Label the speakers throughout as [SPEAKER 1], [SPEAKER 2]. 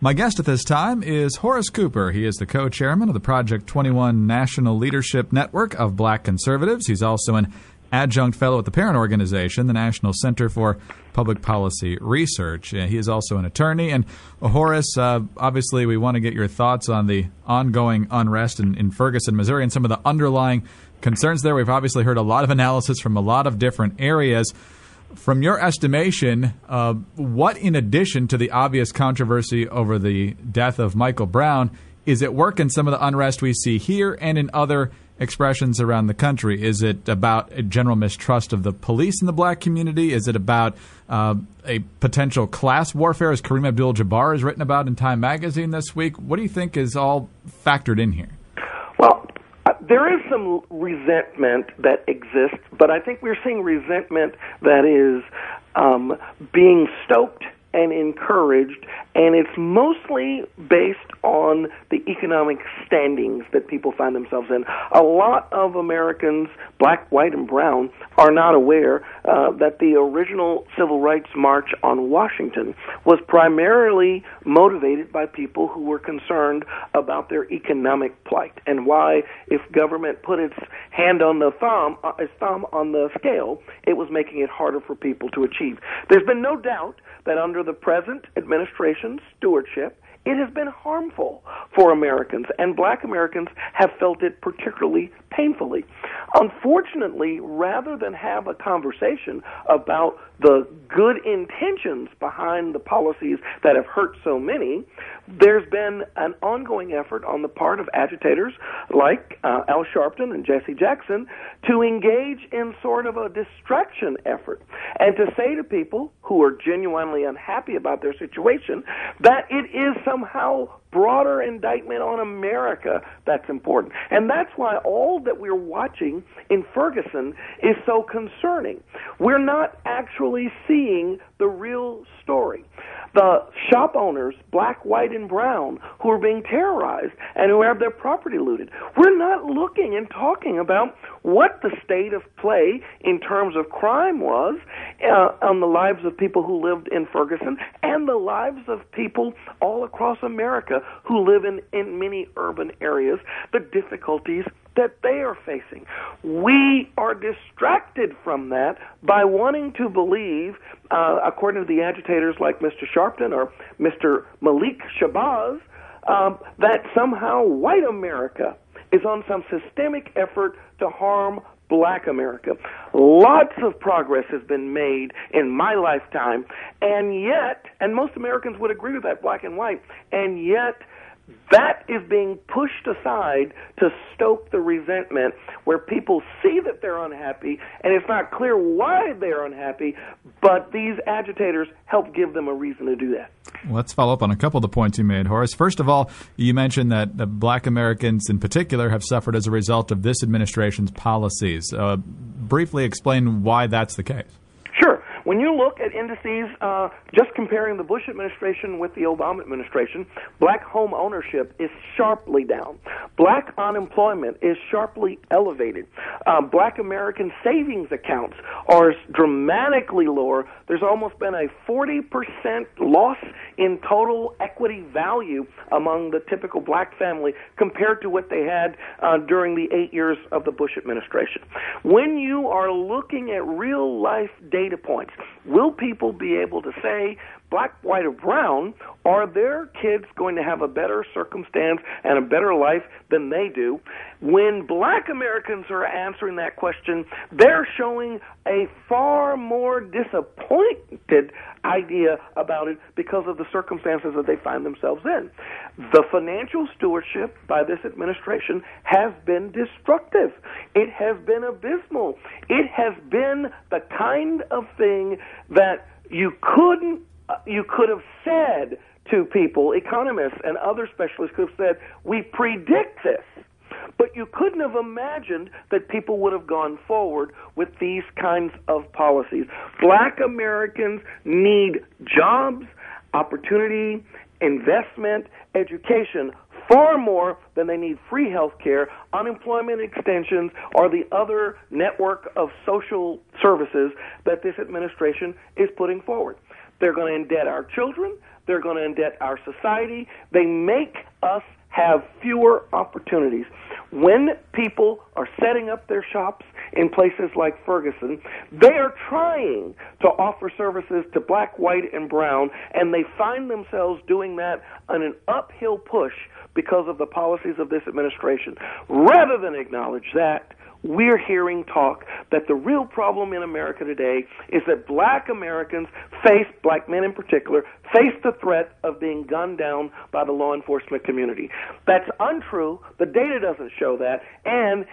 [SPEAKER 1] My guest at this time is Horace Cooper. He is the co-chairman of the Project 21 National Leadership Network of Black Conservatives. He's also an adjunct fellow at the parent organization, the National Center for Public Policy Research. He is also an attorney. And Horace, obviously we want to get your thoughts on the ongoing unrest in Ferguson, Missouri, and some of the underlying concerns there. We've obviously heard a lot of analysis from a lot of different areas. From your estimation, what, in addition to the obvious controversy over the death of Michael Brown, is at work in some of the unrest we see here and in other expressions around the country? Is it about a general mistrust of the police in the black community? Is it about a potential class warfare, as Kareem Abdul-Jabbar has written about in Time magazine this week? What do you think is all factored in here?
[SPEAKER 2] Well, there is some resentment that exists, but I think we're seeing resentment that is being stoked and encouraged, and it's mostly based on the economic standings that people find themselves in. A lot of Americans, black, white, and brown, are not aware that the original Civil Rights March on Washington was primarily motivated by people who were concerned about their economic plight, and why, if government put its hand on the its thumb on the scale, it was making it harder for people to achieve. There's been no doubt that under the present administration's stewardship, it has been harmful for Americans, and black Americans have felt it particularly painfully. Unfortunately, rather than have a conversation about the good intentions behind the policies that have hurt so many, there's been an ongoing effort on the part of agitators like Al Sharpton and Jesse Jackson to engage in sort of a distraction effort and to say to people who are genuinely unhappy about their situation that it is somehow broader indictment on America that's important. And that's why all that we're watching in Ferguson is so concerning. We're not actually seeing the real story. The shop owners, black, white, and brown, who are being terrorized and who have their property looted. We're not looking and talking about what the state of play in terms of crime was on the lives of people who lived in Ferguson and the lives of people all across America who live in many urban areas, the difficulties that they are facing. We are distracted from that by wanting to believe, according to the agitators like Mr. Sharpton or Mr. Malik Shabazz, that somehow white America is on some systemic effort to harm black America. Lots of progress has been made in my lifetime, and yet, and most Americans would agree with that, black and white, and yet that is being pushed aside to stoke the resentment where people see that they're unhappy, and it's not clear why they're unhappy, but these agitators help give them a reason to do that.
[SPEAKER 1] Let's follow up on a couple of the points you made, Horace. First of all, you mentioned that the black Americans in particular have suffered as a result of this administration's policies. Briefly explain why that's the case.
[SPEAKER 2] Sure. When you look at indices, just comparing the Bush administration with the Obama administration, black home ownership is sharply down. Black unemployment is sharply elevated. Black American savings accounts are dramatically lower. There's almost been a 40% loss in total equity value among the typical black family compared to what they had during the 8 years of the Bush administration. When you are looking at real-life data points, will people be able to say, black, white, or brown, are their kids going to have a better circumstance and a better life than they do? When black Americans are answering that question, they're showing a far more disappointed idea about it because of the circumstances that they find themselves in. The financial stewardship by this administration has been destructive. It has been abysmal. It has been the kind of thing that you could have said to people, economists and other specialists could have said, we predict this. But you couldn't have imagined that people would have gone forward with these kinds of policies. Black Americans need jobs, opportunity, investment, education, far more than they need free health care, unemployment extensions, or the other network of social services that this administration is putting forward. They're going to indebt our children. They're going to indebt our society. They make us have fewer opportunities. When people are setting up their shops in places like Ferguson, they are trying to offer services to black, white, and brown, and they find themselves doing that on an uphill push because of the policies of this administration. Rather than acknowledge that, we're hearing talk that the real problem in America today is that black Americans face, black men in particular, face the threat of being gunned down by the law enforcement community. That's untrue. The data doesn't show that, and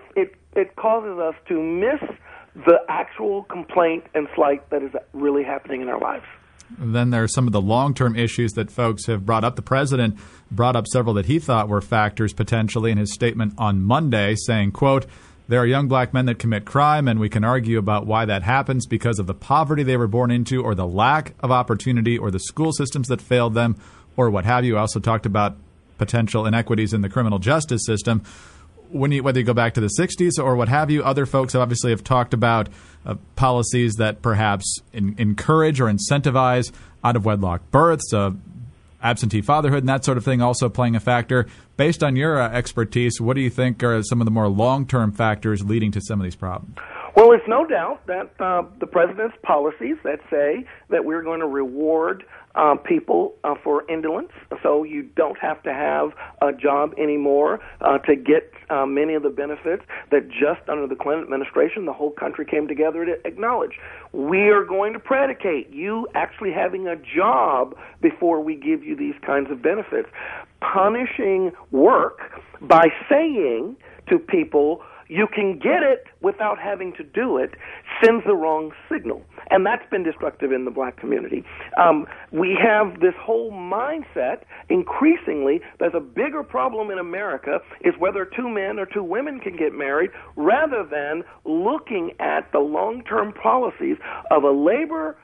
[SPEAKER 2] it causes us to miss the actual complaint and slight that is really happening in our lives.
[SPEAKER 1] Then there are some of the long-term issues that folks have brought up. The president brought up several that he thought were factors potentially in his statement on Monday, saying, quote, "There are young black men that commit crime, and we can argue about why that happens because of the poverty they were born into or the lack of opportunity or the school systems that failed them or what have you." I also talked about potential inequities in the criminal justice system. Whether you go back to the 60s or what have you, other folks obviously have talked about policies that perhaps encourage or incentivize out-of-wedlock births, absentee fatherhood, and that sort of thing also playing a factor. Based on your expertise, what do you think are some of the more long-term factors leading to some of these problems?
[SPEAKER 2] Well, it's no doubt that the president's policies that say that we're going to reward people for indolence, so you don't have to have a job anymore to get many of the benefits that just under the Clinton administration the whole country came together to acknowledge. We are going to predicate you actually having a job before we give you these kinds of benefits. Punishing work by saying to people, you can get it without having to do it, sends the wrong signal. And that's been destructive in the black community. We have this whole mindset, increasingly, there's a bigger problem in America is whether two men or two women can get married, rather than looking at the long-term policies of a labor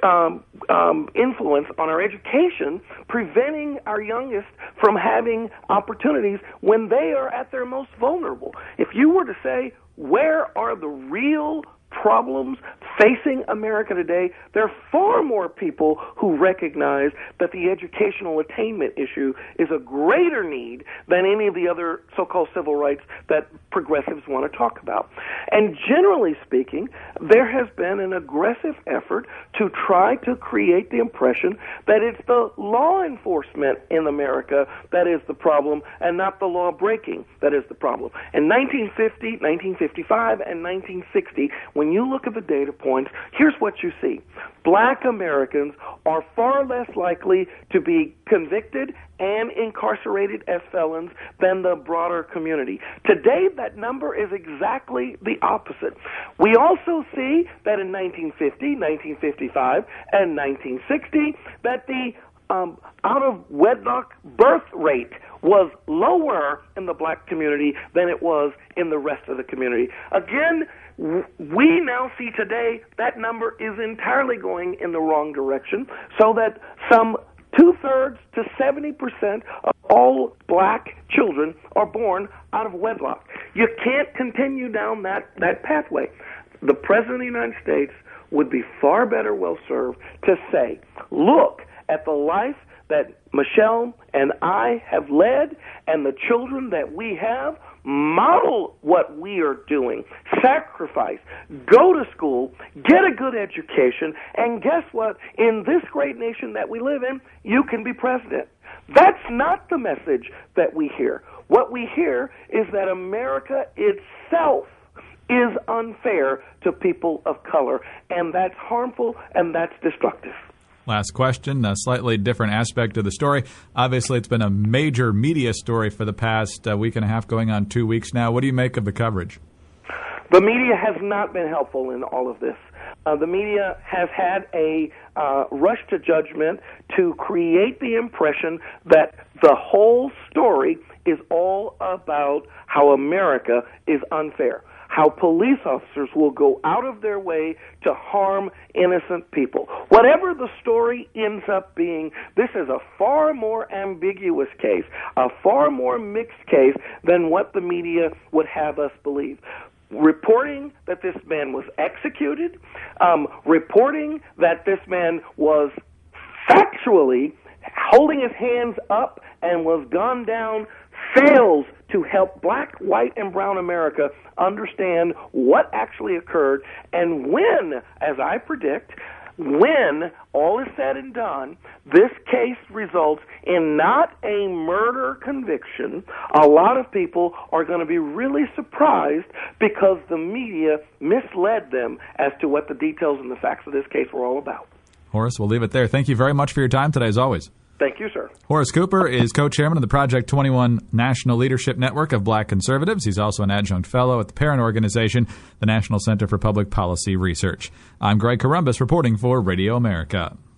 [SPEAKER 2] influence on our education, preventing our youngest from having opportunities when they are at their most vulnerable. If you were to say, where are the real problems facing America today, there are far more people who recognize that the educational attainment issue is a greater need than any of the other so-called civil rights that progressives want to talk about. And generally speaking, there has been an aggressive effort to try to create the impression that it's the law enforcement in America that is the problem and not the law breaking that is the problem. In 1950, 1955, and 1960, when you look at the data points, here's what you see. Black Americans are far less likely to be convicted and incarcerated as felons than the broader community. Today, that number is exactly the opposite. We also see that in 1950, 1955, and 1960, that the out-of-wedlock birth rate was lower in the black community than it was in the rest of the community. Again, we now see today that number is entirely going in the wrong direction, so that some 2/3 to 70% of all black children are born out of wedlock. You can't continue down that pathway. The President of the United States would be far better well served to say, look at the life that Michelle and I have led and the children that we have, model what we are doing, sacrifice, go to school, get a good education, and guess what? In this great nation that we live in, you can be president. That's not the message that we hear. What we hear is that America itself is unfair to people of color, and that's harmful and that's destructive.
[SPEAKER 1] Last question, a slightly different aspect of the story. Obviously, it's been a major media story for the past week and a half, going on 2 weeks now. What do you make of the coverage?
[SPEAKER 2] The media has not been helpful in all of this. The media has had a rush to judgment to create the impression that the whole story is all about how America is unfair, how police officers will go out of their way to harm innocent people. Whatever the story ends up being, this is a far more ambiguous case, a far more mixed case than what the media would have us believe. Reporting that this man was executed, reporting that this man was factually holding his hands up and was gunned down, fails to help black, white, and brown America understand what actually occurred. And when, as I predict, when all is said and done, this case results in not a murder conviction, a lot of people are going to be really surprised because the media misled them as to what the details and the facts of this case were all about.
[SPEAKER 1] Horace, we'll leave it there. Thank you very much for your time today, as always.
[SPEAKER 2] Thank you, sir.
[SPEAKER 1] Horace Cooper is co-chairman of the Project 21 National Leadership Network of Black Conservatives. He's also an adjunct fellow at the parent organization, the National Center for Public Policy Research. I'm Greg Corombos reporting for Radio America.